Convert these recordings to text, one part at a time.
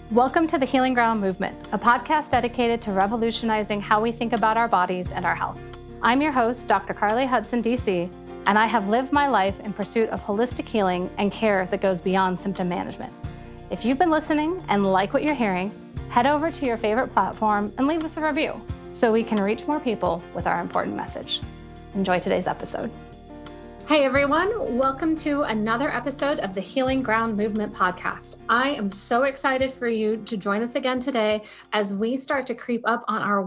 Welcome to the Healing Ground Movement, a podcast dedicated to revolutionizing how we think about our bodies and our health. I'm your host, Dr. Carly Hudson, DC, and I have lived my life in pursuit of holistic healing and care that goes beyond symptom management. If you've been listening and like what you're hearing, head over to your favorite platform and leave us a review so we can reach more people with our important message. Enjoy today's episode. Hey everyone, welcome to another episode of the Healing Ground Movement podcast. I am so excited for you to join us again today as we start to creep up on our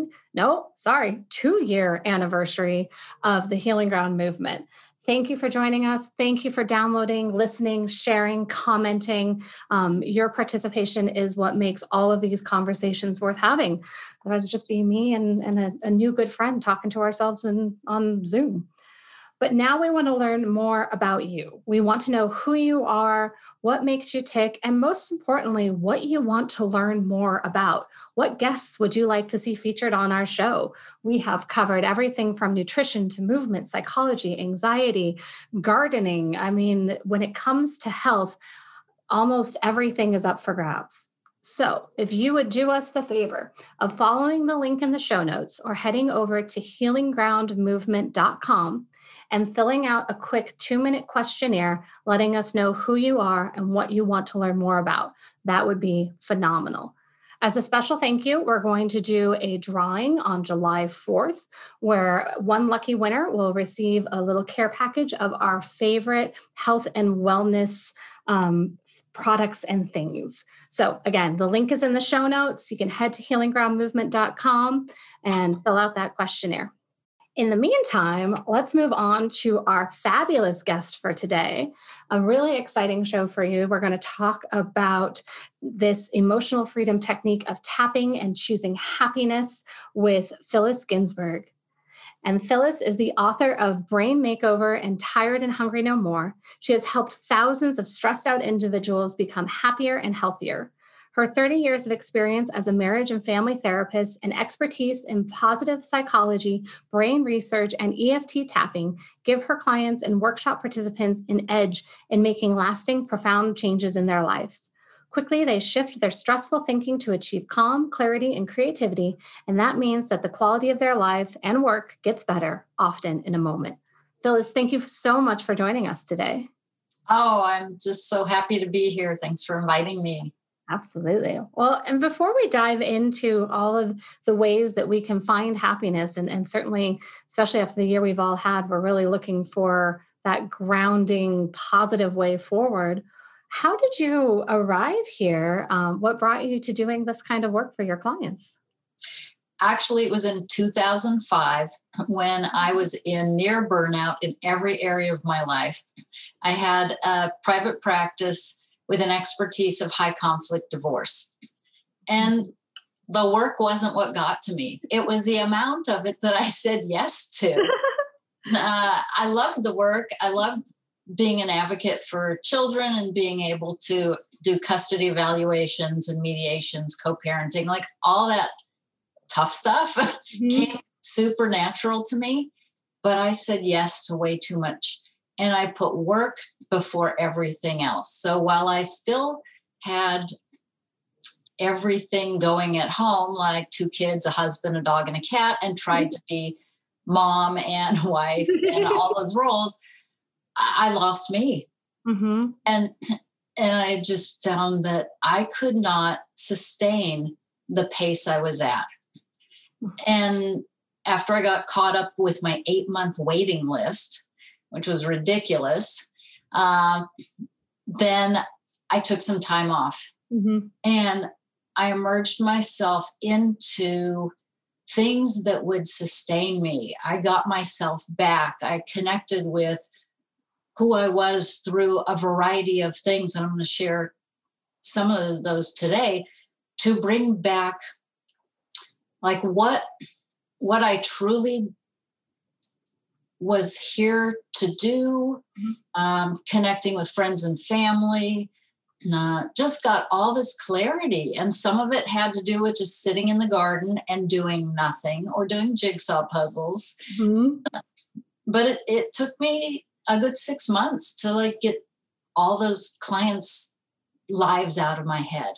2-year anniversary of the Healing Ground Movement. Thank you for joining us. Thank you for downloading, listening, sharing, commenting. Your participation is what makes all of these conversations worth having. Otherwise, it'd just be me and a new good friend talking to ourselves on Zoom. But now we want to learn more about you. We want to know who you are, what makes you tick, and most importantly, what you want to learn more about. What guests would you like to see featured on our show? We have covered everything from nutrition to movement, psychology, anxiety, gardening. I mean, when it comes to health, almost everything is up for grabs. So if you would do us the favor of following the link in the show notes or heading over to healinggroundmovement.com, and filling out a quick 2-minute questionnaire, letting us know who you are and what you want to learn more about. That would be phenomenal. As a special thank you, we're going to do a drawing on July 4th, where one lucky winner will receive a little care package of our favorite health and wellness products and things. So again, the link is in the show notes. You can head to healinggroundmovement.com and fill out that questionnaire. In the meantime, let's move on to our fabulous guest for today. A really exciting show for you. We're going to talk about this emotional freedom technique of tapping and choosing happiness with Phyllis Ginsburg. And Phyllis is the author of Brain Makeover and Tired and Hungry No More. She has helped thousands of stressed out individuals become happier and healthier. Her 30 years of experience as a marriage and family therapist and expertise in positive psychology, brain research, and EFT tapping give her clients and workshop participants an edge in making lasting, profound changes in their lives. Quickly, they shift their stressful thinking to achieve calm, clarity, and creativity, and that means that the quality of their life and work gets better, often in a moment. Phyllis, thank you so much for joining us today. Oh, I'm just so happy to be here. Thanks for inviting me. Absolutely. Well, and before we dive into all of the ways that we can find happiness, and certainly, especially after the year we've all had, we're really looking for that grounding, positive way forward. How did you arrive here? What brought you to doing this kind of work for your clients? Actually, it was in 2005 when I was in near burnout in every area of my life. I had a private practice with an expertise of high conflict divorce. And the work wasn't what got to me. It was the amount of it that I said yes to. I loved the work. I loved being an advocate for children and being able to do custody evaluations and mediations, co-parenting, like all that tough stuff came supernatural to me. But I said yes to way too much. And I put work before everything else. So while I still had everything going at home, like 2 kids, a husband, a dog, and a cat, and tried to be mom and wife and all those roles, I lost me. And I just found that I could not sustain the pace I was at. And after I got caught up with my 8-month waiting list, which was ridiculous, then I took some time off. And I immersed myself into things that would sustain me. I got myself back. I connected with who I was through a variety of things. And I'm going to share some of those today to bring back like what I truly was here to do, connecting with friends and family, just got all this clarity. And some of it had to do with just sitting in the garden and doing nothing or doing jigsaw puzzles. But it took me a good 6 months to like get all those clients' lives out of my head.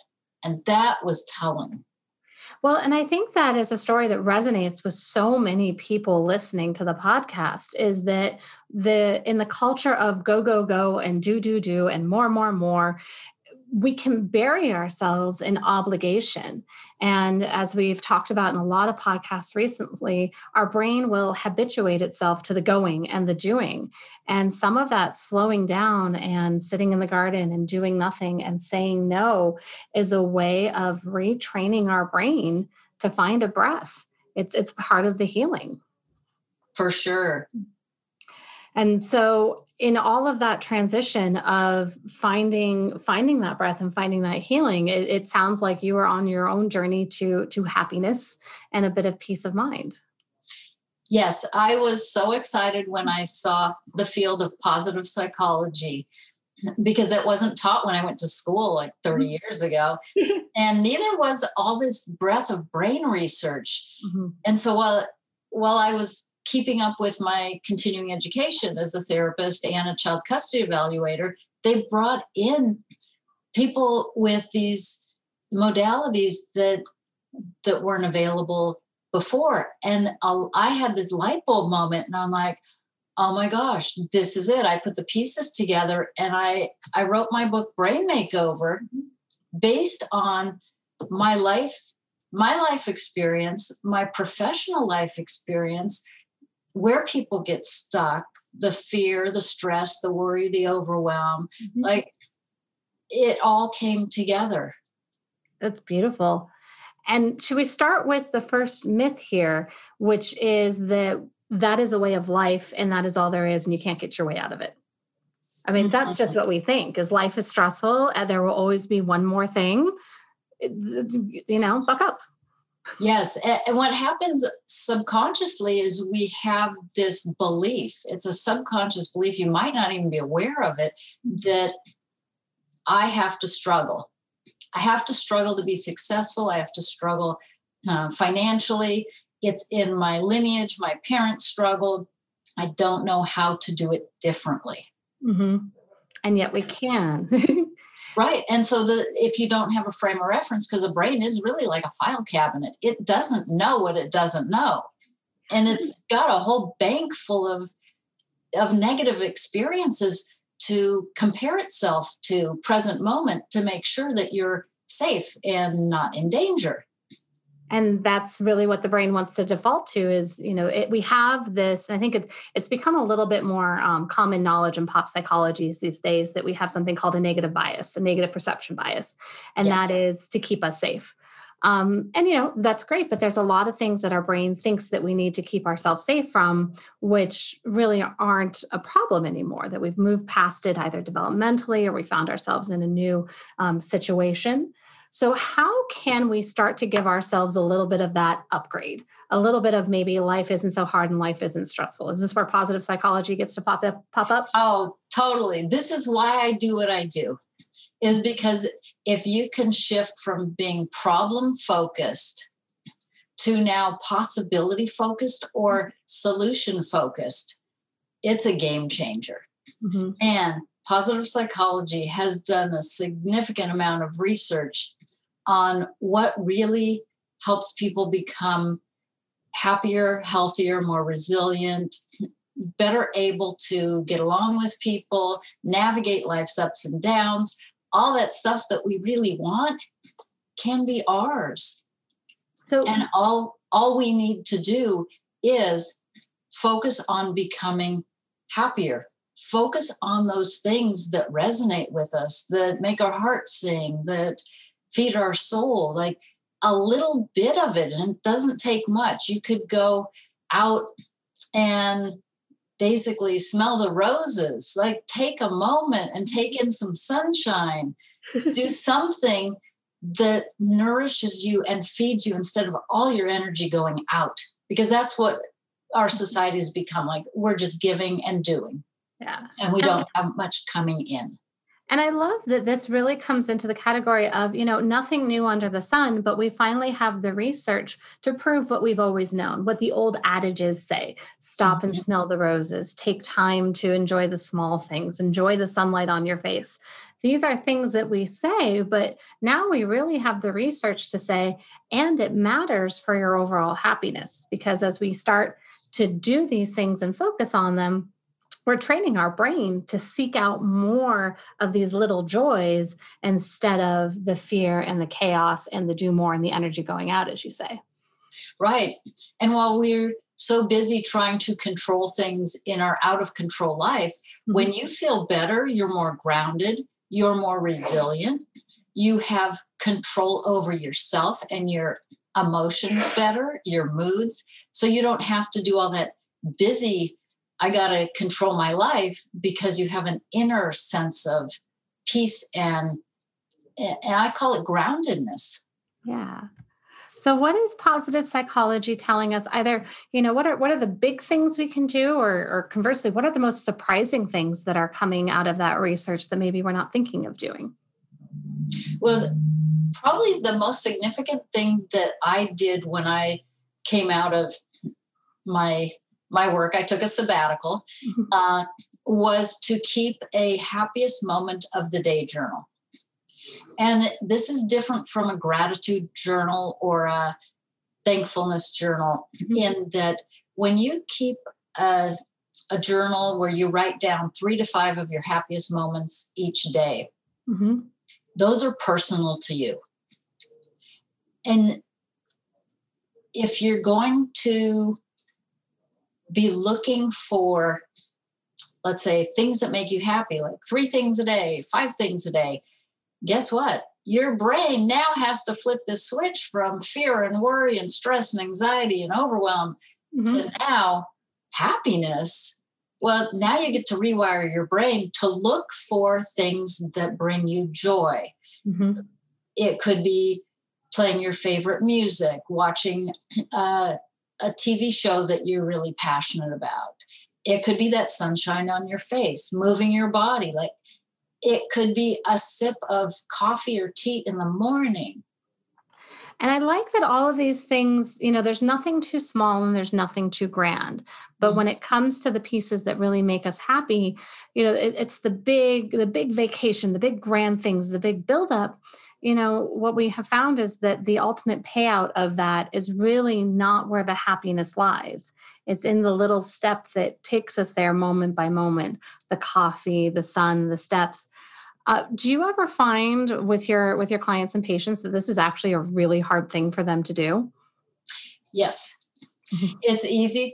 And that was telling. Well, and I think that is a story that resonates with so many people listening to the podcast, is that in the culture of go, go, go and do and more, we can bury ourselves in obligation. And as we've talked about in a lot of podcasts recently, our brain will habituate itself to the going and the doing. And some of that slowing down and sitting in the garden and doing nothing and saying no is a way of retraining our brain to find a breath. It's part of the healing. For sure. And so in all of that transition of finding that breath and finding that healing, it sounds like you were on your own journey to happiness and a bit of peace of mind. Yes, I was so excited when I saw the field of positive psychology, because it wasn't taught when I went to school like 30 years ago. And neither was all this breadth of brain research. Mm-hmm. And so while I was keeping up with my continuing education as a therapist and a child custody evaluator, they brought in people with these modalities that weren't available before. And I had this light bulb moment, and I'm like, oh my gosh, this is it. I put the pieces together, and I wrote my book, Brain Makeover, based on my life experience, my professional life experience, where people get stuck, the fear, the stress, the worry, the overwhelm, like it all came together. That's beautiful. And should we start with the first myth here, which is that is a way of life and that is all there is and you can't get your way out of it? I mean, that's just what we think, is life is stressful and there will always be one more thing, buck up. Yes. And what happens subconsciously is we have this belief. It's a subconscious belief. You might not even be aware of it, that I have to struggle. I have to struggle to be successful. I have to struggle financially. It's in my lineage. My parents struggled. I don't know how to do it differently. Mm-hmm. And yet we can. Right. And so if you don't have a frame of reference, because a brain is really like a file cabinet, it doesn't know what it doesn't know. And it's got a whole bank full of negative experiences to compare itself to present moment to make sure that you're safe and not in danger. And that's really what the brain wants to default to is, we have this, I think it's become a little bit more common knowledge in pop psychology these days that we have something called a negative bias, a negative perception bias. And that is to keep us safe. And that's great, but there's a lot of things that our brain thinks that we need to keep ourselves safe from, which really aren't a problem anymore, that we've moved past it either developmentally or we found ourselves in a new situation. So how can we start to give ourselves a little bit of that upgrade, a little bit of maybe life isn't so hard and life isn't stressful? Is this where positive psychology gets to pop up? Oh, totally. This is why I do what I do, is because if you can shift from being problem focused to now possibility focused or solution focused, it's a game changer. Mm-hmm. And positive psychology has done a significant amount of research on what really helps people become happier, healthier, more resilient, better able to get along with people, navigate life's ups and downs. All that stuff that we really want can be ours. And all we need to do is focus on becoming happier. Focus on those things that resonate with us, that make our heart sing, that feed our soul, like a little bit of it. And it doesn't take much. You could go out and basically smell the roses, like take a moment and take in some sunshine, do something that nourishes you and feeds you instead of all your energy going out, because that's what our society has become. Like we're just giving and doing. Yeah. And we don't have much coming in. And I love that this really comes into the category of, nothing new under the sun, but we finally have the research to prove what we've always known, what the old adages say: stop and Mhm. smell the roses, take time to enjoy the small things, enjoy the sunlight on your face. These are things that we say, but now we really have the research to say, and it matters for your overall happiness. Because as we start to do these things and focus on them, we're training our brain to seek out more of these little joys instead of the fear and the chaos and the do more and the energy going out, as you say. Right. And while we're so busy trying to control things in our out of control life, when Mhm. you feel better, you're more grounded, you're more resilient, you have control over yourself and your emotions better, your moods. So you don't have to do all that busy, I got to control my life, because you have an inner sense of peace and I call it groundedness. Yeah. So, what is positive psychology telling us? Either, what are the big things we can do, or conversely, what are the most surprising things that are coming out of that research that maybe we're not thinking of doing? Well, probably the most significant thing that I did when I came out of my my work, I took a sabbatical, Mhm. uh, was to keep a happiest moment of the day journal. And this is different from a gratitude journal or a thankfulness journal, Mhm. in that when you keep a journal where you write down 3 to 5 of your happiest moments each day, Mhm. those are personal to you. And if you're going to be looking for, let's say, things that make you happy, like 3 things a day, 5 things a day, guess what? Your brain now has to flip the switch from fear and worry and stress and anxiety and overwhelm to Mhm. now happiness. Well, now you get to rewire your brain to look for things that bring you joy. Mhm. It could be playing your favorite music, watching uh, a TV show that you're really passionate about. It could be that sunshine on your face, moving your body. Like, it could be a sip of coffee or tea in the morning. And I like that all of these things, there's nothing too small and there's nothing too grand. But when Mhm. it comes to the pieces that really make us happy, it's the big vacation, the big grand things, the big buildup. What we have found is that the ultimate payout of that is really not where the happiness lies. It's in the little step that takes us there moment by moment: the coffee, the sun, the steps. Do you ever find with your clients and patients that this is actually a really hard thing for them to do? Yes, Mhm. it's easy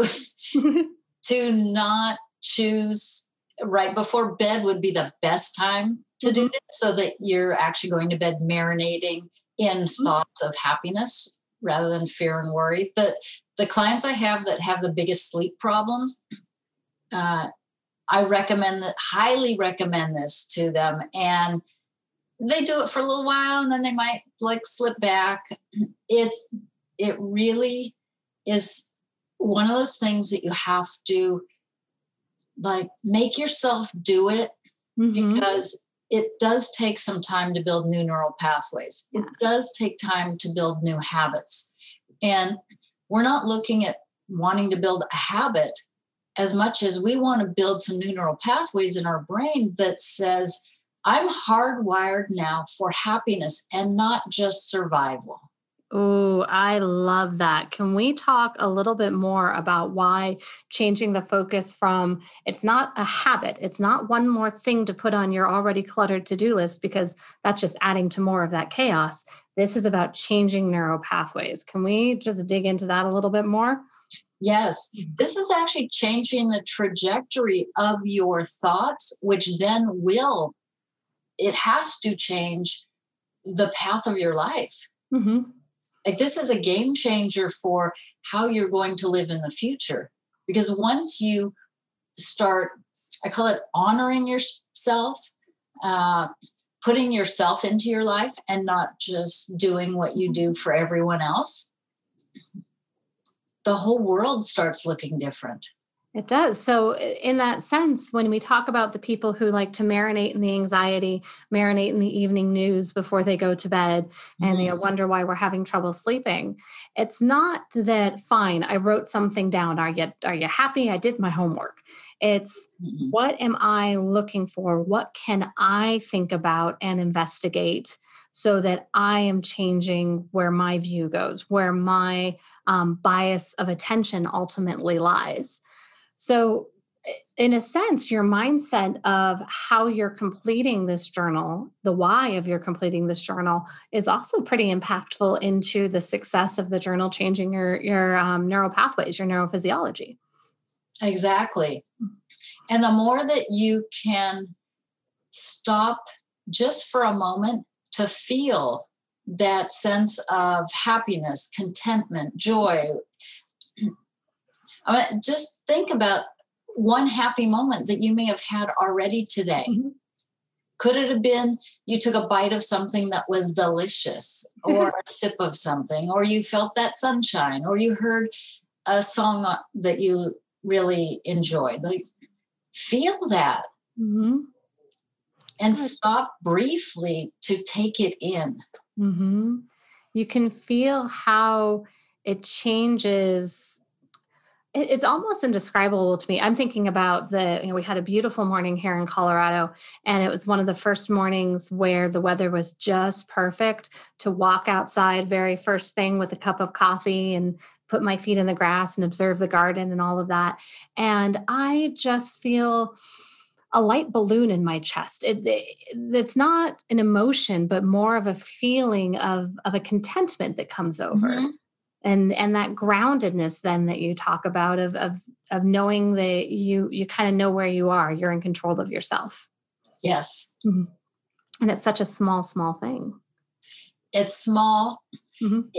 to not choose right before bed would be the best time to do Mhm. this, so that you're actually going to bed marinating in thoughts of happiness rather than fear and worry. The clients I have that have the biggest sleep problems, uh, I recommend that highly recommend this to them, and they do it for a little while and then they might like slip back. It's it really is one of those things that you have to, like, make yourself do it, Mhm. because it does take some time to build new neural pathways. It Yeah. does take time to build new habits. And we're not looking at wanting to build a habit as much as we want to build some new neural pathways in our brain that says, I'm hardwired now for happiness and not just survival. Oh, I love that. Can we talk a little bit more about why changing the focus from it's not a habit, it's not one more thing to put on your already cluttered to-do list, because that's just adding to more of that chaos. This is about changing neural pathways. Can we just dig into that a little bit more? Yes, Mhm. this is actually changing the trajectory of your thoughts, which then will, it has to change the path of your life. Mhm. Like, this is a game changer for how you're going to live in the future. Because once you start, I call it honoring yourself, uh, putting yourself into your life and not just doing what you do for everyone else, the whole world starts looking different. It does. So, in that sense, when we talk about the people who like to marinate in the anxiety, marinate in the evening news before they go to bed, and they Mhm. wonder why we're having trouble sleeping, it's not that fine. I wrote something down. Are you happy? I did my homework. It's Mhm. what am I looking for? What can I think about and investigate so that I am changing where my view goes, where my bias of attention ultimately lies. So, in a sense, your mindset of how you're completing this journal, the why of your completing this journal, is also pretty impactful into the success of the journal changing your neural pathways, your neurophysiology. Exactly. And the more that you can stop just for a moment to feel that sense of happiness, contentment, joy. I mean, just think about one happy moment that you may have had already today. Mhm. Could it have been you took a bite of something that was delicious, or a sip of something, or you felt that sunshine, or you heard a song that you really enjoyed? Like, feel that Mhm. and Good. stop briefly to take it in. Mhm. You can feel how it changes. It's almost indescribable to me. I'm thinking about we had a beautiful morning here in Colorado, and it was one of the first mornings where the weather was just perfect to walk outside very first thing with a cup of coffee and put my feet in the grass and observe the garden and all of that. And I just feel a light balloon in my chest. It's not an emotion, but more of a feeling of a contentment that comes over, Mhm. and that groundedness then that you talk about of knowing that you kind of know where you are, you're in control of yourself. Yes, Mhm. And it's such a small thing. it's small. Mhm.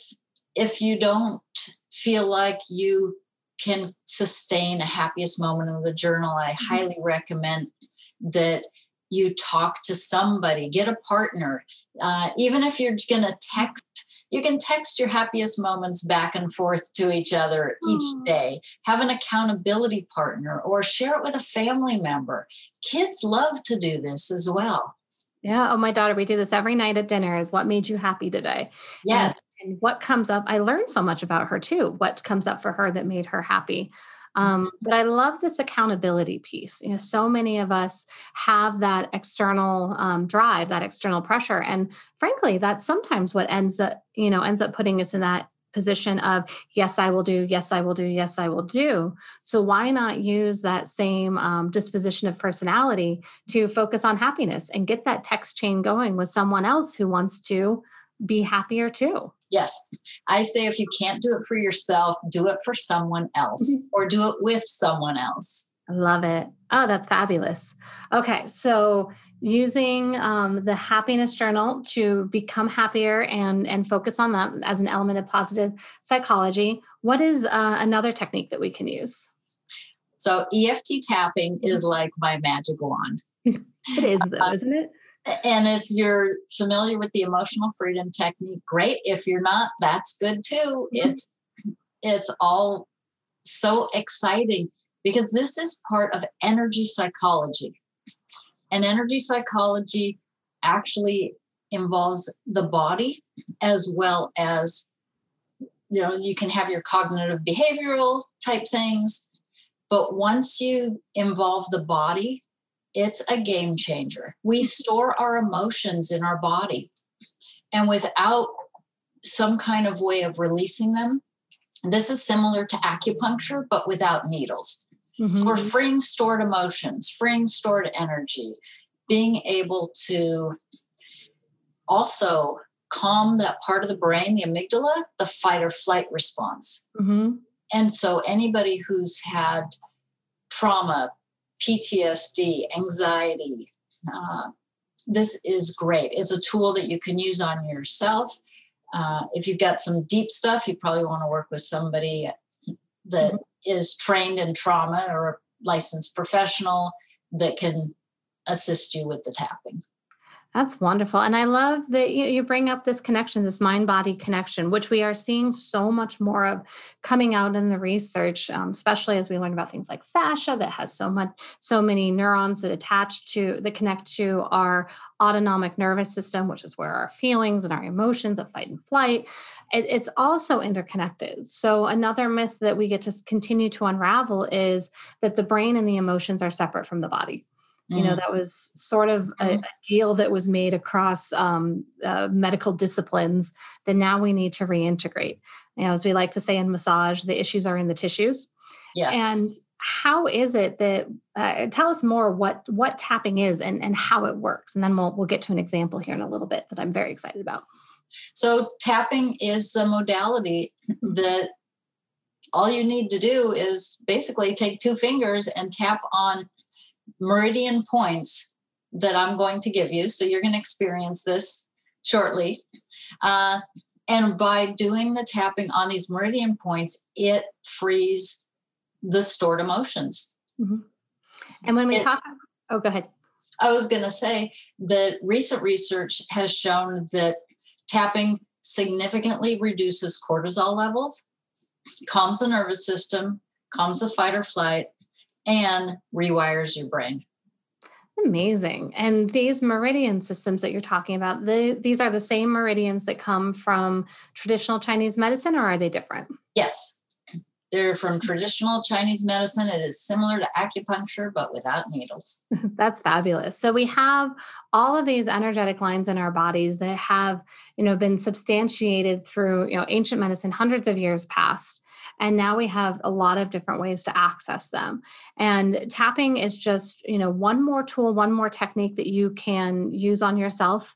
If you don't feel like you can sustain a happiest moment of the journal, I Mhm. highly recommend that you talk to somebody, get a partner. Even if you're going to text, you can text your happiest moments back and forth to each other each Oh. day. Have an accountability partner or share it with a family member. Kids love to do this as well. Yeah. Oh, my daughter, we do this every night at dinner is what made you happy today? And Yes. and what comes up, I learned so much about her too, what comes up for her that made her happy. But I love this accountability piece. So many of us have that external drive, that external pressure. And frankly, that's sometimes what ends up putting us in that position of, yes, I will do, yes, I will do, yes, I will do. So why not use that same disposition of personality to focus on happiness and get that text chain going with someone else who wants to be happier too. Yes. I say if you can't do it for yourself, do it for someone else Mhm. or do it with someone else. I love it. Oh, that's fabulous. Okay, so using the happiness journal to become happier and focus on that as an element of positive psychology. What is another technique that we can use? So EFT tapping is Mhm. like my magic wand. It is though, isn't it? And if you're familiar with the emotional freedom technique, great. If you're not, that's good too. Mhm. It's all so exciting because this is part of energy psychology. And energy psychology actually involves the body as well as, you can have your cognitive behavioral type things, but once you involve the body, it's a game changer. We store our emotions in our body, and without some kind of way of releasing them, this is similar to acupuncture, but without needles. So we're Mhm. freeing stored emotions, freeing stored energy, being able to also calm that part of the brain, the amygdala, the fight or flight response. Mhm. And so anybody who's had trauma, PTSD, anxiety, uh, this is great. It's a tool that you can use on yourself. If you've got some deep stuff, you probably want to work with somebody that Mhm. is trained in trauma or a licensed professional that can assist you with the tapping. That's wonderful. And I love that you bring up this connection, this mind body connection, which we are seeing so much more of coming out in the research, especially as we learn about things like fascia that has so many neurons that connect to our autonomic nervous system, which is where our feelings and our emotions of fight and flight. It's also interconnected. So another myth that we get to continue to unravel is that the brain and the emotions are separate from the body. That was sort of a deal that was made across medical disciplines that now we need to reintegrate. As we like to say in massage, the issues are in the tissues. Yes. And how is it that, tell us more what tapping is and how it works. And then we'll get to an example here in a little bit that I'm very excited about. So tapping is a modality that all you need to do is basically take two fingers and tap on meridian points that I'm going to give you. So you're going to experience this shortly. And by doing the tapping on these meridian points, it frees the stored emotions. Mm-hmm. And when we talk, go ahead. I was going to say that recent research has shown that tapping significantly reduces cortisol levels, calms the nervous system, calms the fight or flight, and rewires your brain. Amazing. And these meridian systems that you're talking about, these are the same meridians that come from traditional Chinese medicine, or are they different? Yes. They're from traditional Chinese medicine. It is similar to acupuncture, but without needles. That's fabulous. So we have all of these energetic lines in our bodies that have, been substantiated through, ancient medicine, hundreds of years past. And now we have a lot of different ways to access them. And tapping is just, one more tool, one more technique that you can use on yourself.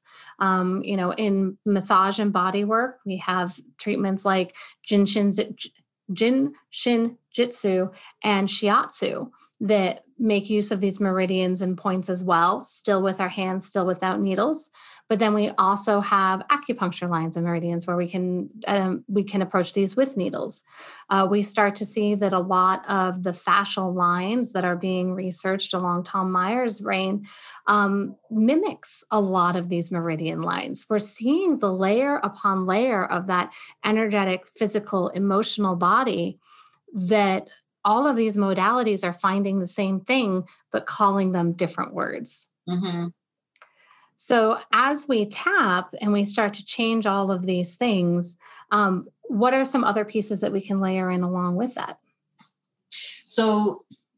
In massage and body work, we have treatments like Jin Shin Jitsu and Shiatsu that make use of these meridians and points as well, still with our hands, still without needles. But then we also have acupuncture lines and meridians where we can approach these with needles. We start to see that a lot of the fascial lines that are being researched along Tom Meyer's brain mimics a lot of these meridian lines. We're seeing the layer upon layer of that energetic, physical, emotional body that all of these modalities are finding the same thing, but calling them different words. Mm-hmm. So as we tap and we start to change all of these things, what are some other pieces that we can layer in along with that? So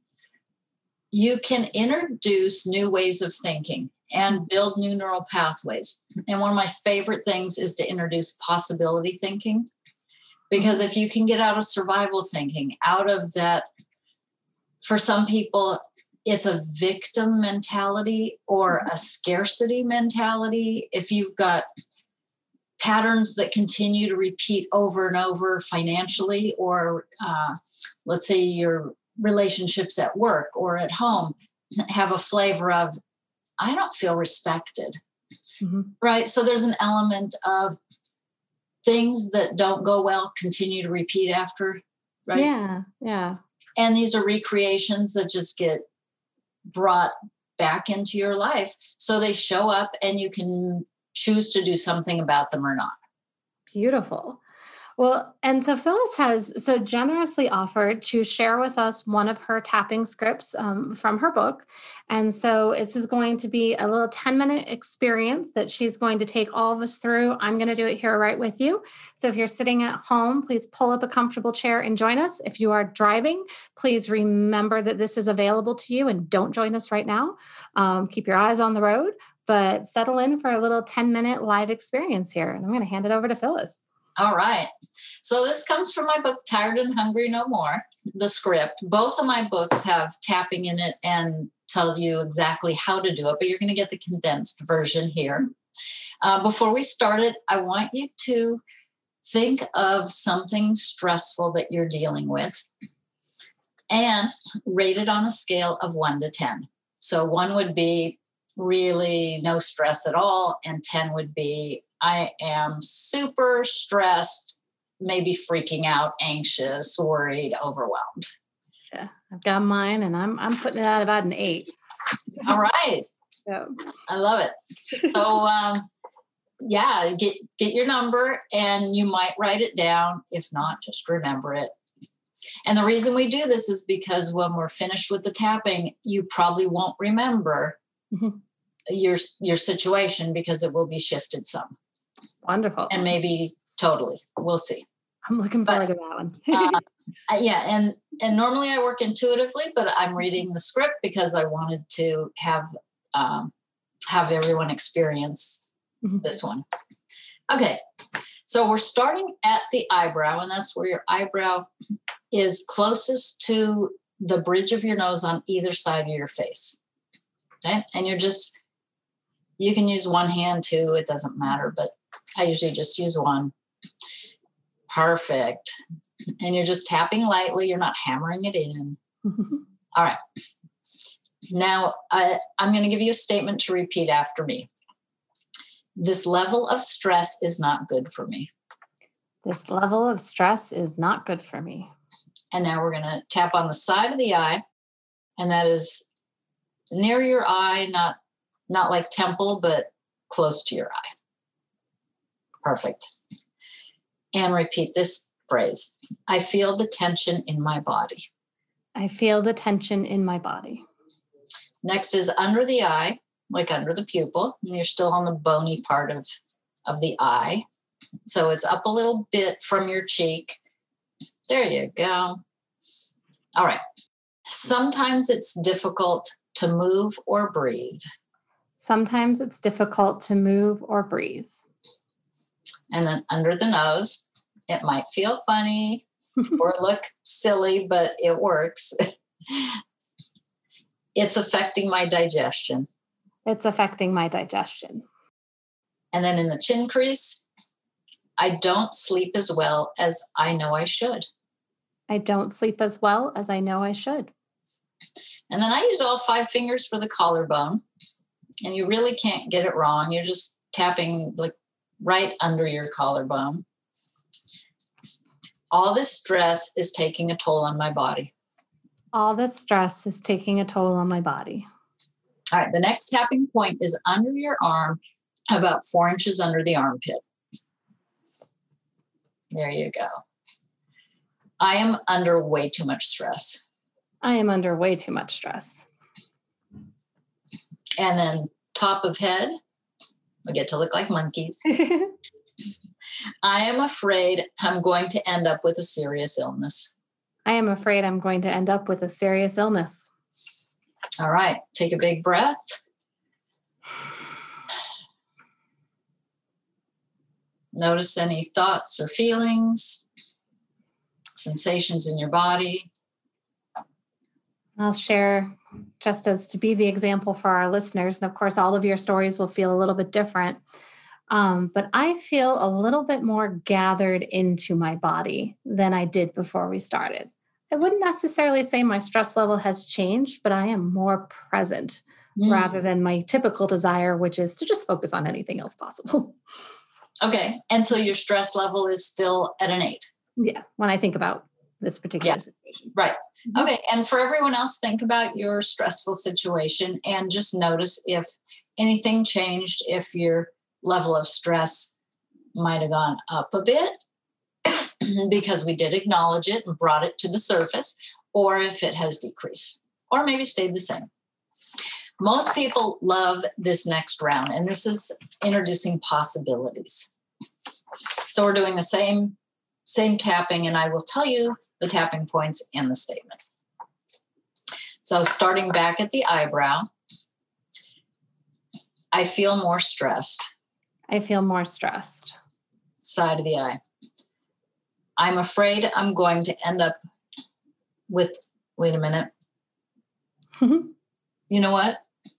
you can introduce new ways of thinking and build new neural pathways. And one of my favorite things is to introduce possibility thinking. Because if you can get out of survival thinking, out of that, for some people, it's a victim mentality or a scarcity mentality. If you've got patterns that continue to repeat over and over financially, or let's say your relationships at work or at home have a flavor of, I don't feel respected, right? So there's an element of things that don't go well continue to repeat after, right? Yeah. And these are recreations that just get brought back into your life. So they show up and you can choose to do something about them or not. Beautiful. Well, and so Phyllis has so generously offered to share with us one of her tapping scripts from her book. And so this is going to be a little 10-minute experience that she's going to take all of us through. I'm going to do it here right with you. So if you're sitting at home, please pull up a comfortable chair and join us. If you are driving, please remember that this is available to you and don't join us right now. Keep your eyes on the road, but settle in for a little 10-minute live experience here. And I'm going to hand it over to Phyllis. All right. So this comes from my book, Tired and Hungry No More, the script. Both of my books have tapping in it and tell you exactly how to do it, but you're going to get the condensed version here. Before we start it, I want you to think of something stressful that you're dealing with and rate it on a scale of 1 to 10. So 1 would be really no stress at all, and 10 would be I am super stressed, maybe freaking out, anxious, worried, overwhelmed. Yeah, I've got mine, and I'm putting it at about an 8. All right. Yeah. I love it. So, yeah, get your number and you might write it down. If not, just remember it. And the reason we do this is because when we're finished with the tapping, you probably won't remember your situation because it will be shifted some. Wonderful. And maybe totally. We'll see. I'm looking forward to that one. Yeah. And normally I work intuitively, but I'm reading the script because I wanted to have everyone experience this one. Okay. So we're starting at the eyebrow, and that's where your eyebrow is closest to the bridge of your nose on either side of your face. Okay. And you can use one hand too. It doesn't matter, but I usually just use one. Perfect. And you're just tapping lightly. You're not hammering it in. All right. Now I'm going to give you a statement to repeat after me. This level of stress is not good for me. This level of stress is not good for me. And now we're going to tap on the side of the eye. And that is near your eye, not like temple, but close to your eye. Perfect. And repeat this phrase. I feel the tension in my body. I feel the tension in my body. Next is under the eye, like under the pupil. And you're still on the bony part of the eye. So it's up a little bit from your cheek. There you go. All right. Sometimes it's difficult to move or breathe. Sometimes it's difficult to move or breathe. And then under the nose, it might feel funny or look silly, but it works. It's affecting my digestion. It's affecting my digestion. And then in the chin crease, I don't sleep as well as I know I should. I don't sleep as well as I know I should. And then I use all 5 fingers for the collarbone. And you really can't get it wrong. You're just tapping like right under your collarbone. All this stress is taking a toll on my body. All this stress is taking a toll on my body. All right. The next tapping point is under your arm, about 4 inches under the armpit. There you go. I am under way too much stress. I am under way too much stress. And then top of head, we get to look like monkeys. I am afraid I'm going to end up with a serious illness. I am afraid I'm going to end up with a serious illness. All right. Take a big breath. Notice any thoughts or feelings, sensations in your body. I'll share just as to be the example for our listeners. And of course, all of your stories will feel a little bit different. But I feel a little bit more gathered into my body than I did before we started. I wouldn't necessarily say my stress level has changed, but I am more present rather than my typical desire, which is to just focus on anything else possible. Okay. And so your stress level is still at an 8. Yeah. When I think about this particular situation. Right. Okay. And for everyone else, think about your stressful situation and just notice if anything changed, if your level of stress might have gone up a bit because we did acknowledge it and brought it to the surface, or if it has decreased or maybe stayed the same. Most people love this next round, and this is introducing possibilities. So we're doing the same tapping, and I will tell you the tapping points and the statement. So starting back at the eyebrow, I feel more stressed. I feel more stressed. Side of the eye. I'm afraid I'm going to end up with, wait a minute. You know what?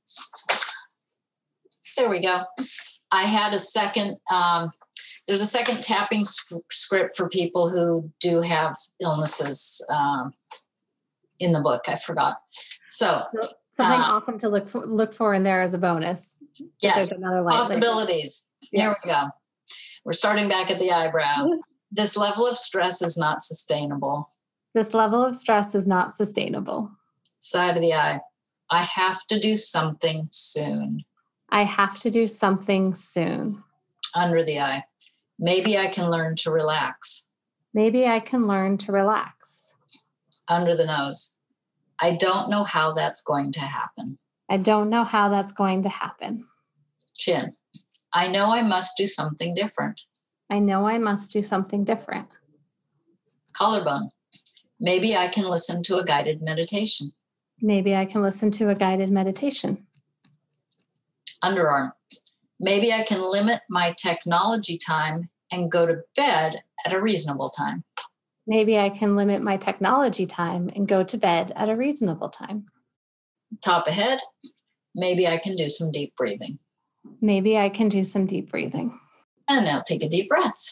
There we go. I had a second, there's a second tapping script for people who do have illnesses in the book. I forgot. So something awesome to look for in there as a bonus. Yes, possibilities. Here we go. We're starting back at the eyebrow. This level of stress is not sustainable. This level of stress is not sustainable. Side of the eye. I have to do something soon. I have to do something soon. Under the eye. Maybe I can learn to relax. Maybe I can learn to relax. Under the nose. I don't know how that's going to happen. I don't know how that's going to happen. Chin. I know I must do something different. I know I must do something different. Collarbone. Maybe I can listen to a guided meditation. Maybe I can listen to a guided meditation. Underarm. Maybe I can limit my technology time and go to bed at a reasonable time. Maybe I can limit my technology time and go to bed at a reasonable time. Top of head. Maybe I can do some deep breathing. Maybe I can do some deep breathing. And now take a deep breath.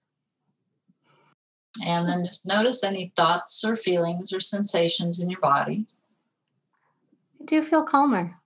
And then just notice any thoughts or feelings or sensations in your body. I do feel calmer.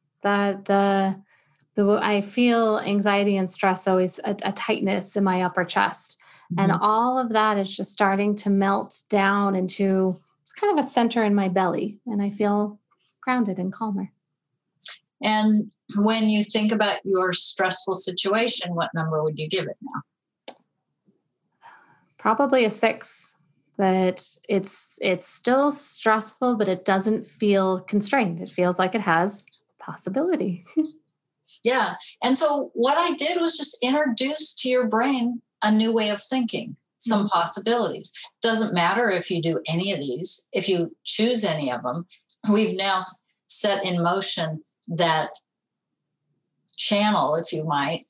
I feel anxiety and stress, always a tightness in my upper chest. Mm-hmm. And all of that is just starting to melt down into it's kind of a center in my belly. And I feel grounded and calmer. And when you think about your stressful situation, what number would you give it now? Probably a 6. That it's still stressful, but it doesn't feel constrained. It feels like it has possibility. Yeah. And so what I did was just introduce to your brain a new way of thinking, some possibilities. Doesn't matter if you do any of these, if you choose any of them, we've now set in motion that channel, if you might,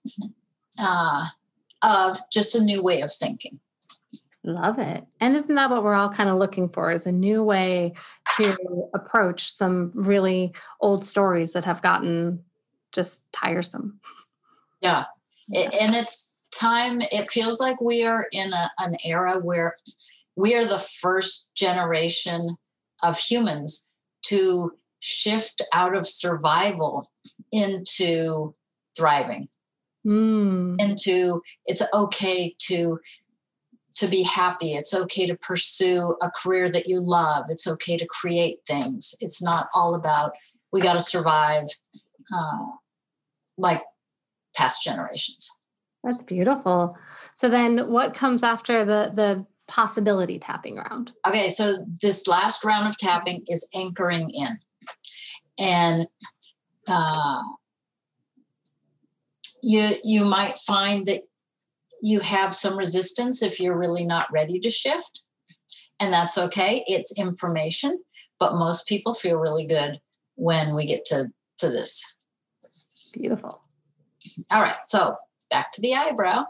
of just a new way of thinking. Love it. And isn't that what we're all kind of looking for, is a new way to approach some really old stories that have gotten just tiresome? Yeah. And it's time, it feels like we are in an era where we are the first generation of humans to shift out of survival into thriving, into it's okay to be happy. It's okay to pursue a career that you love. It's okay to create things. It's not all about, we got to survive like past generations. That's beautiful. So then what comes after the possibility tapping round? Okay, so this last round of tapping is anchoring in. And you might find that you have some resistance if you're really not ready to shift. And that's okay. It's information. But most people feel really good when we get to this. Beautiful. All right. So back to the eyebrow.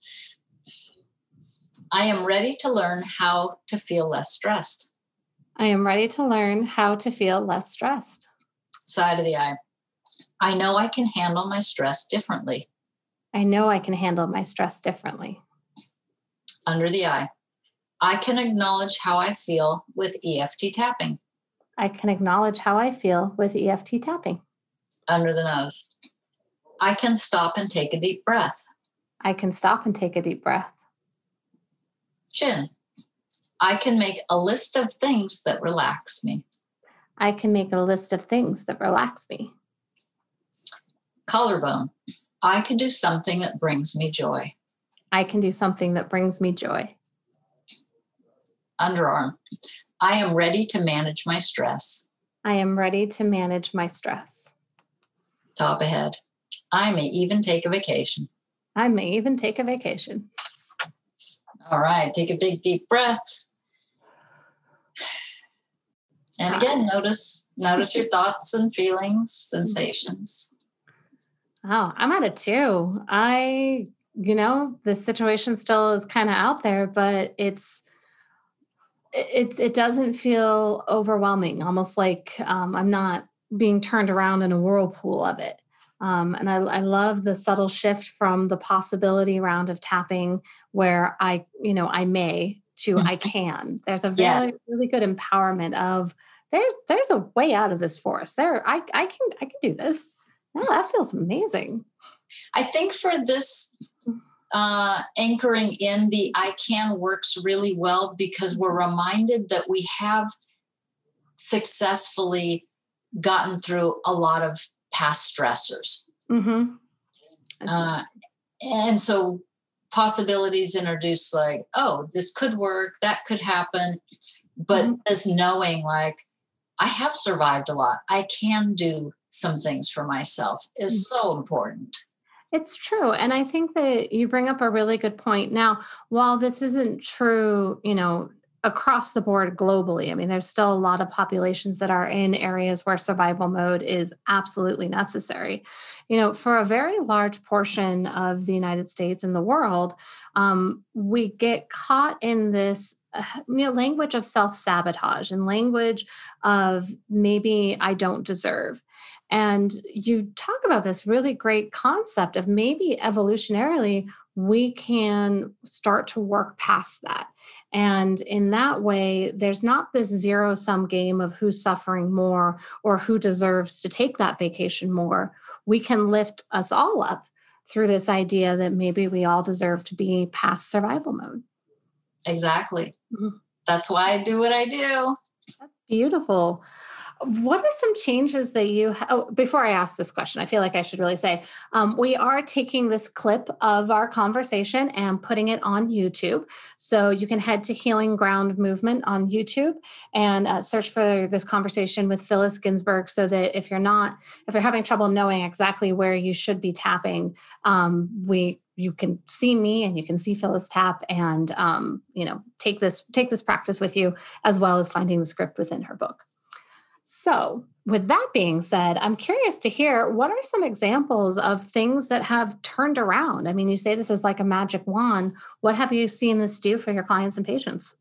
I am ready to learn how to feel less stressed. I am ready to learn how to feel less stressed. Side of the eye. I know I can handle my stress differently. I know I can handle my stress differently. Under the eye. I can acknowledge how I feel with EFT tapping. I can acknowledge how I feel with EFT tapping. Under the nose. I can stop and take a deep breath. I can stop and take a deep breath. Chin. I can make a list of things that relax me. I can make a list of things that relax me. Collarbone. I can do something that brings me joy. I can do something that brings me joy. Underarm. I am ready to manage my stress. I am ready to manage my stress. Top of head. I may even take a vacation. I may even take a vacation. All right. Take a big, deep breath. And again, notice your thoughts and feelings, sensations. Oh, I'm at a 2. The situation still is kind of out there, but it doesn't feel overwhelming, almost like I'm not being turned around in a whirlpool of it. And I love the subtle shift from the possibility round of tapping where I may to I can. There's a very really good empowerment of there's a way out of this forest. I can do this. Oh, that feels amazing. I think for this anchoring in, the I can works really well because we're reminded that we have successfully gotten through a lot of past stressors. Mm-hmm. And so possibilities introduced, like, oh, this could work, that could happen. But this knowing, like, I have survived a lot, I can do some things for myself, is so important. It's true. And I think that you bring up a really good point. Now, while this isn't true, across the board globally, I mean, there's still a lot of populations that are in areas where survival mode is absolutely necessary. For a very large portion of the United States and the world, we get caught in this language of self-sabotage and language of maybe I don't deserve. And you talk about this really great concept of maybe evolutionarily, we can start to work past that. And in that way, there's not this zero sum game of who's suffering more or who deserves to take that vacation more. We can lift us all up through this idea that maybe we all deserve to be past survival mode. Exactly. Mm-hmm. That's why I do what I do. That's beautiful. What are some changes that before I ask this question, I feel like I should really say, we are taking this clip of our conversation and putting it on YouTube. So you can head to Healing Ground Movement on YouTube and search for this conversation with Phyllis Ginsburg, so that if you're having trouble knowing exactly where you should be tapping, you can see me and you can see Phyllis tap and, take this practice with you, as well as finding the script within her book. So with that being said, I'm curious to hear, what are some examples of things that have turned around? I mean, you say this is like a magic wand. What have you seen this do for your clients and patients?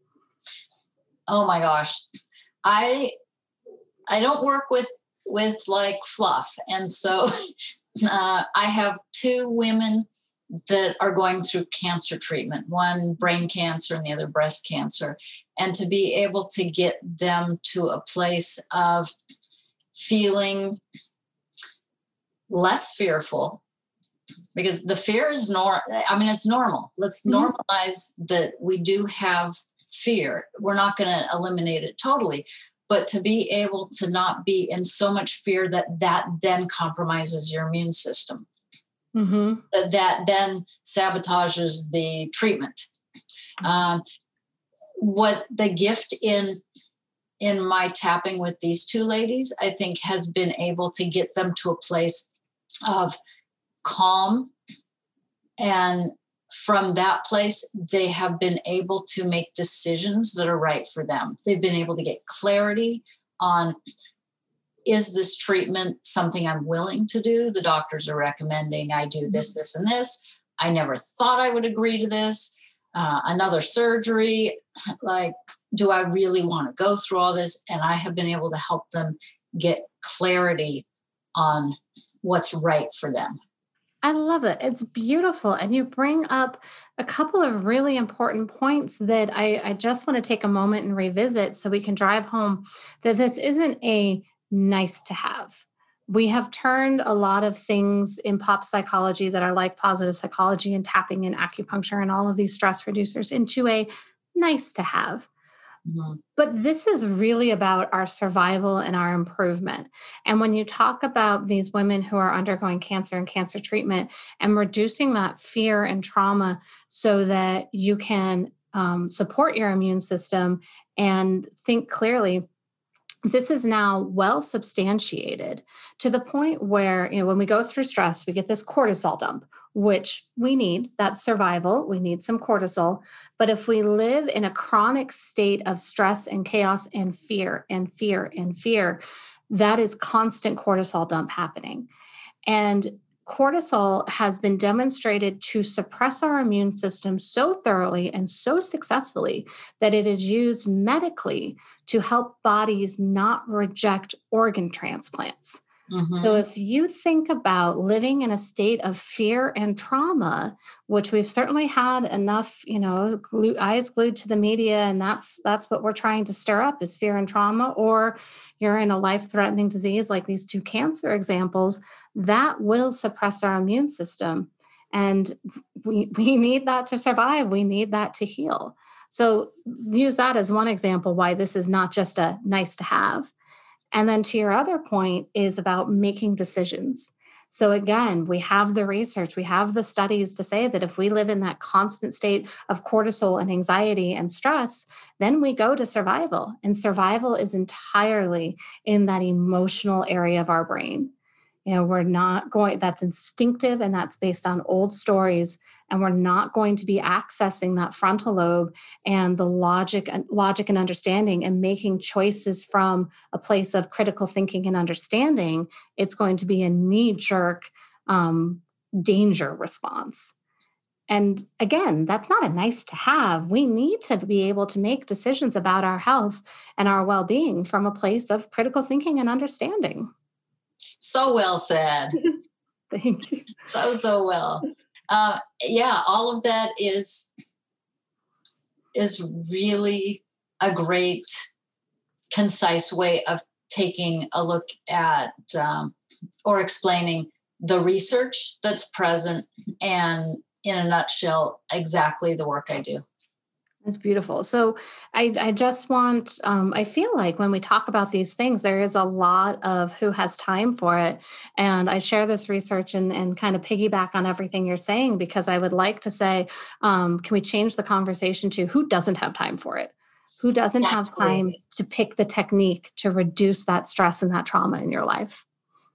Oh my gosh. I don't work with like fluff. And so I have 2 women that are going through cancer treatment, one brain cancer and the other breast cancer. And to be able to get them to a place of feeling less fearful, because the fear is it's normal. Let's normalize that we do have fear. We're not going to eliminate it totally, but to be able to not be in so much fear that then compromises your immune system. Mm-hmm. That then sabotages the treatment. What the gift in my tapping with these 2 ladies, I think, has been able to get them to a place of calm. And from that place, they have been able to make decisions that are right for them. They've been able to get clarity on, is this treatment something I'm willing to do? The doctors are recommending I do this, this, and this. I never thought I would agree to this. Another surgery. Like, do I really want to go through all this? And I have been able to help them get clarity on what's right for them. I love it. It's beautiful. And you bring up a couple of really important points that I just want to take a moment and revisit, so we can drive home that this isn't a nice to have. We have turned a lot of things in pop psychology that are like positive psychology and tapping and acupuncture and all of these stress reducers into a nice to have. Mm-hmm. But this is really about our survival and our improvement. And when you talk about these women who are undergoing cancer and cancer treatment and reducing that fear and trauma so that you can support your immune system and think clearly, this is now well substantiated to the point where, when we go through stress, we get this cortisol dump, which we need. That's survival. We need some cortisol. But if we live in a chronic state of stress and chaos and fear and fear and fear, that is constant cortisol dump happening. And cortisol has been demonstrated to suppress our immune system so thoroughly and so successfully that it is used medically to help bodies not reject organ transplants. Mm-hmm. So if you think about living in a state of fear and trauma, which we've certainly had enough, eyes glued to the media, and that's what we're trying to stir up is fear and trauma, or you're in a life-threatening disease like these 2 cancer examples, that will suppress our immune system. And we need that to survive. We need that to heal. So use that as one example why this is not just a nice to have. And then to your other point is about making decisions. So again, we have the research, we have the studies to say that if we live in that constant state of cortisol and anxiety and stress, then we go to survival. And survival is entirely in that emotional area of our brain. We're not going, that's instinctive and that's based on old stories. And we're not going to be accessing that frontal lobe and the logic and understanding and making choices from a place of critical thinking and understanding. It's going to be a knee-jerk danger response. And again, that's not a nice to have. We need to be able to make decisions about our health and our well-being from a place of critical thinking and understanding. So well said. Thank you. So well. All of that is really a great, concise way of taking a look at or explaining the research that's present and, in a nutshell, exactly the work I do. That's beautiful. So I just want, I feel like when we talk about these things, there is a lot of who has time for it. And I share this research and kind of piggyback on everything you're saying, because I would like to say, can we change the conversation to who doesn't have time for it? Who doesn't have time to pick the technique to reduce that stress and that trauma in your life?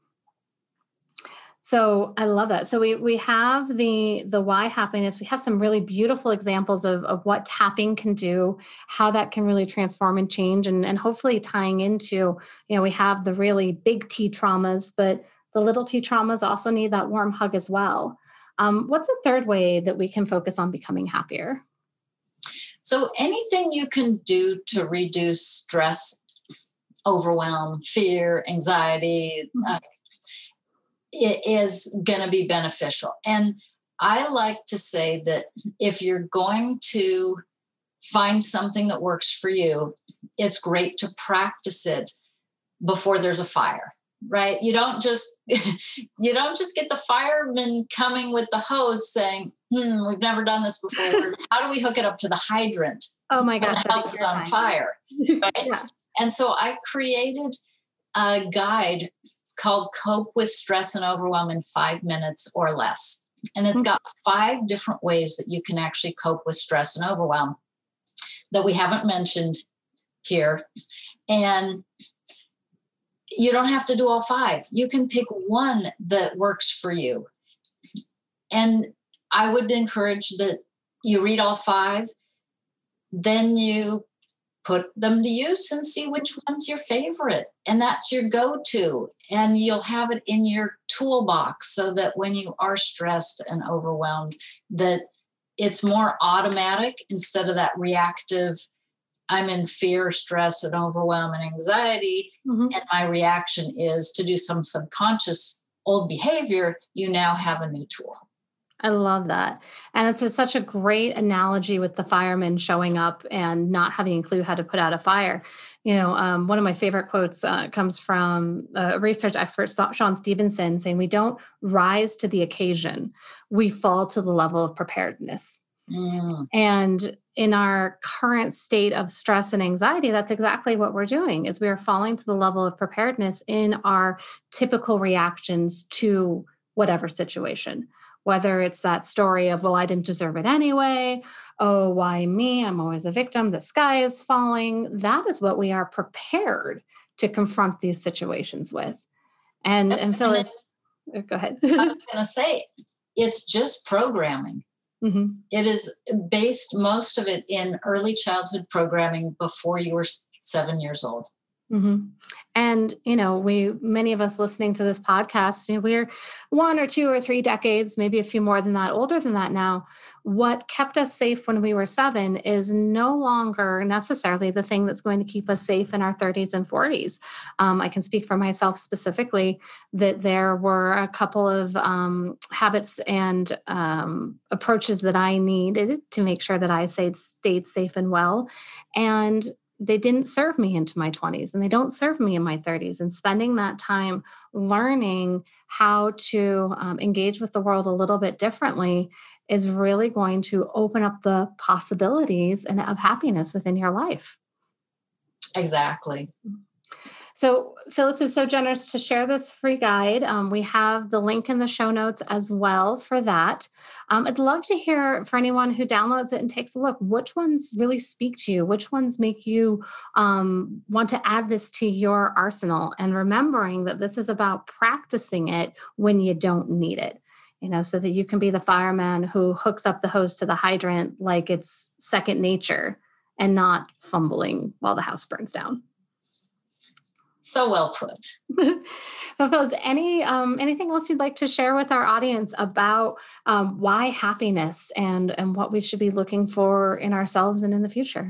So I love that. So we have the why happiness. We have some really beautiful examples of what tapping can do, how that can really transform and change, and hopefully tying into, we have the really big T traumas, but the little T traumas also need that warm hug as well. What's a third way that we can focus on becoming happier? So anything you can do to reduce stress, overwhelm, fear, anxiety, it is going to be beneficial. And I like to say that if you're going to find something that works for you, it's great to practice it before there's a fire, right? You don't just get the fireman coming with the hose saying, we've never done this before. How do we hook it up to the hydrant? Oh my gosh. The house is on fire. Right? Yeah. And so I created a guide called Cope with Stress and Overwhelm in 5 minutes or less. And it's got 5 different ways that you can actually cope with stress and overwhelm that we haven't mentioned here. And you don't have to do all 5. You can pick one that works for you. And I would encourage that you read all 5, then you put them to use and see which one's your favorite. And that's your go-to. And you'll have it in your toolbox so that when you are stressed and overwhelmed, that it's more automatic instead of that reactive, I'm in fear, stress, and overwhelm and anxiety. And my reaction is to do some subconscious old behavior. You now have a new tool. I love that. And it's such a great analogy with the fireman showing up and not having a clue how to put out a fire. One of my favorite quotes comes from a research expert, Sean Stevenson, saying, we don't rise to the occasion. We fall to the level of preparedness. And in our current state of stress and anxiety, that's exactly what we're doing, is we are falling to the level of preparedness in our typical reactions to whatever situation. Whether it's that story of, well, I didn't deserve it anyway. Oh, why me? I'm always a victim. The sky is falling. That is what we are prepared to confront these situations with. And Phyllis, go ahead. I was going to say, it's just programming. It is based, most of it, in early childhood programming before you were 7 years old. And, many of us listening to this podcast, we're 1 or 2 or 3 decades, maybe a few more than that, older than that now. What kept us safe when we were 7 is no longer necessarily the thing that's going to keep us safe in our 30s and 40s. I can speak for myself specifically that there were a couple of habits and approaches that I needed to make sure that I stayed safe and well. And they didn't serve me into my 20s, and they don't serve me in my 30s. And spending that time learning how to engage with the world a little bit differently is really going to open up the possibilities of happiness within your life. Exactly. So Phyllis is so generous to share this free guide. We have the link in the show notes as well for that. I'd love to hear for anyone who downloads it and takes a look, which ones really speak to you? Which ones make you want to add this to your arsenal? And remembering that this is about practicing it when you don't need it. So that you can be the fireman who hooks up the hose to the hydrant like it's second nature and not fumbling while the house burns down. So well put. So Phyllis, anything else you'd like to share with our audience about why happiness and what we should be looking for in ourselves and in the future?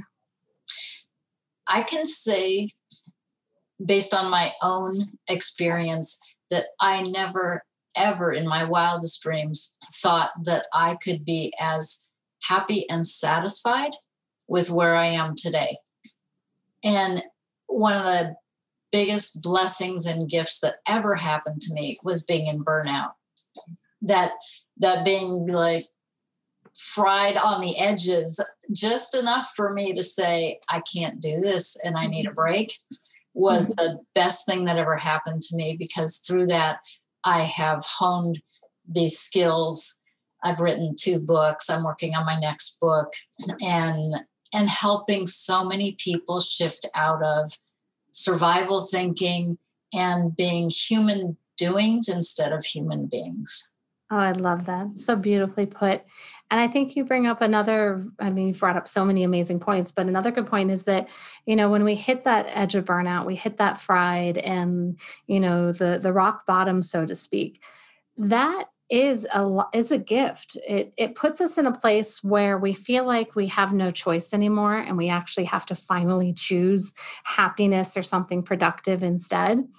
I can say, based on my own experience, that I never, ever in my wildest dreams thought that I could be as happy and satisfied with where I am today. And one of the biggest blessings and gifts that ever happened to me was being in burnout. That being like fried on the edges, just enough for me to say, I can't do this and I need a break, was the best thing that ever happened to me, because through that, I have honed these skills. I've written 2 books. I'm working on my next book, and helping so many people shift out of survival thinking and being human doings instead of human beings. Oh, I love that. So beautifully put. And I think you bring up you've brought up so many amazing points, but another good point is that, when we hit that edge of burnout, we hit that fried and, the rock bottom, so to speak, that is a gift. It puts us in a place where we feel like we have no choice anymore, and we actually have to finally choose happiness or something productive instead.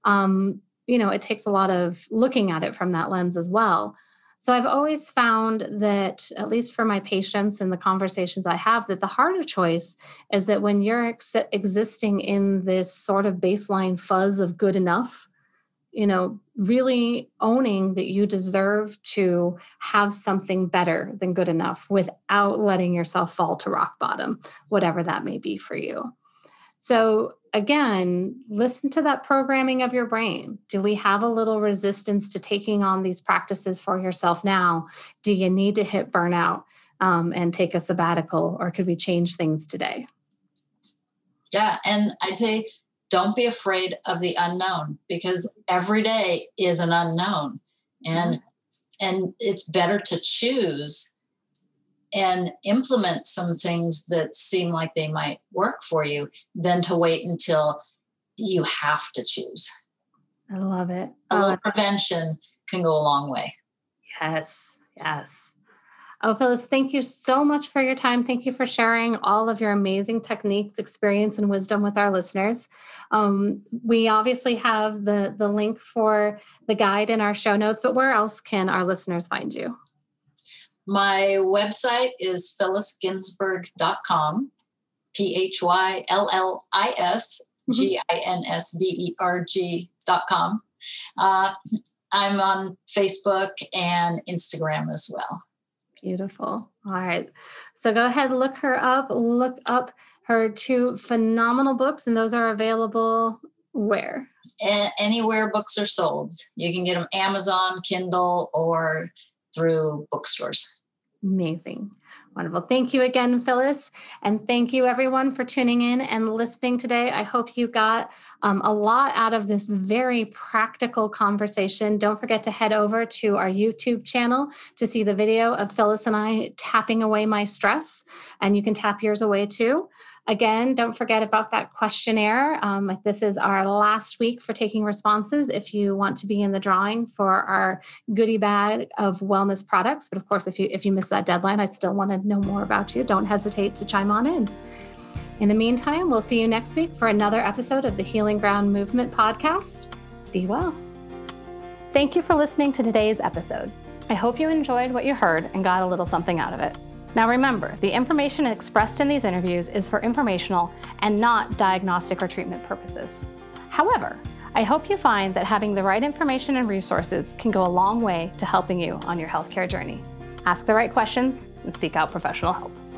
It takes a lot of looking at it from that lens as well. So I've always found that, at least for my patients and the conversations I have, that the harder choice is that when you're existing in this sort of baseline fuzz of good enough, really owning that you deserve to have something better than good enough without letting yourself fall to rock bottom, whatever that may be for you. So again, listen to that programming of your brain. Do we have a little resistance to taking on these practices for yourself now? Do you need to hit burnout and take a sabbatical, or could we change things today? Yeah, and I'd say, don't be afraid of the unknown, because every day is an unknown, and it's better to choose and implement some things that seem like they might work for you than to wait until you have to choose. I love it. A little prevention can go a long way. Yes. Oh, Phyllis, thank you so much for your time. Thank you for sharing all of your amazing techniques, experience, and wisdom with our listeners. We obviously have the link for the guide in our show notes, but where else can our listeners find you? My website is phyllisginsberg.com, PhyllisGinsberg.com. I'm on Facebook and Instagram as well. Beautiful. All right. So go ahead, look her up, look up her 2 phenomenal books, and those are available where? Anywhere books are sold. You can get them Amazon, Kindle, or through bookstores. Amazing. Wonderful. Thank you again, Phyllis. And thank you everyone for tuning in and listening today. I hope you got a lot out of this very practical conversation. Don't forget to head over to our YouTube channel to see the video of Phyllis and I tapping away my stress. And you can tap yours away too. Again, don't forget about that questionnaire. This is our last week for taking responses if you want to be in the drawing for our goodie bag of wellness products. But of course, if you miss that deadline, I still want to know more about you. Don't hesitate to chime on in. In the meantime, we'll see you next week for another episode of the Healing Ground Movement podcast. Be well. Thank you for listening to today's episode. I hope you enjoyed what you heard and got a little something out of it. Now remember, the information expressed in these interviews is for informational and not diagnostic or treatment purposes. However, I hope you find that having the right information and resources can go a long way to helping you on your healthcare journey. Ask the right questions and seek out professional help.